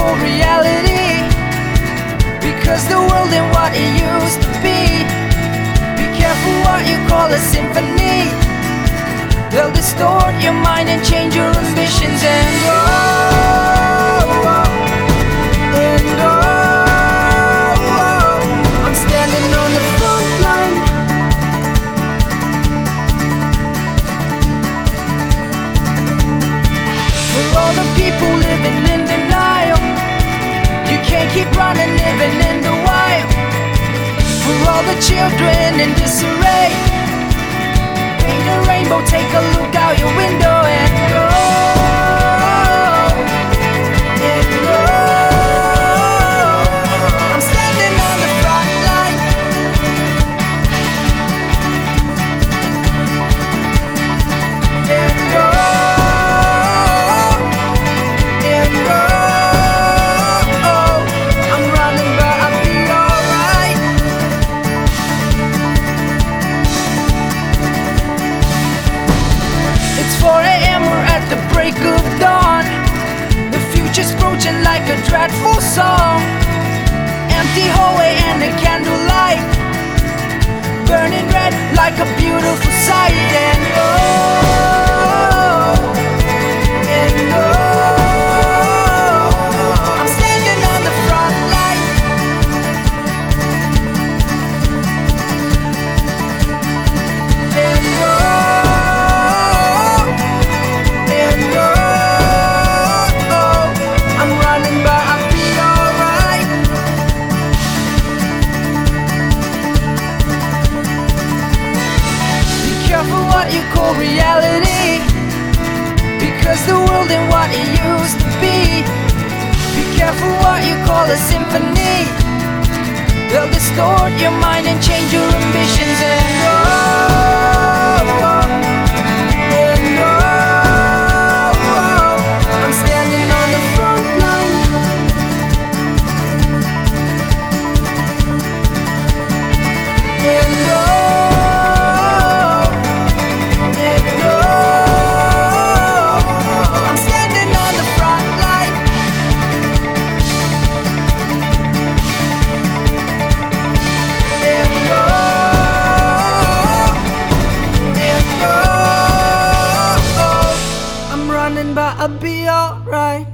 call reality, because the world ain't what it used to be. Be careful what you call a symphony. They'll distort your mind and change your ambitions and go. I'm standing on the front line. For all the people living in denial, you can't keep running, living in the wild. For all the children in disarray, paint a rainbow, take a look out your window and go. And go. I'm standing on the front line. And go. And go. I'm running but I'll be alright. It's 4 a.m. we're at the break of dawn. The future's approaching like a dreadful song. Empty hallway and a candlelight, burning red like a beautiful sight. And go. And go. I'm standing on the front line. And go. And go. I'm running but I'll be alright. Be careful what you call reality, because the world ain't what it used to be. Be careful what you call a symphony. They'll distort your mind and change your ambitions and go. And go. I'm standing on the front line. And go. And go. I'm standing on the front line. And go. And go. I'm running but I'll be alright.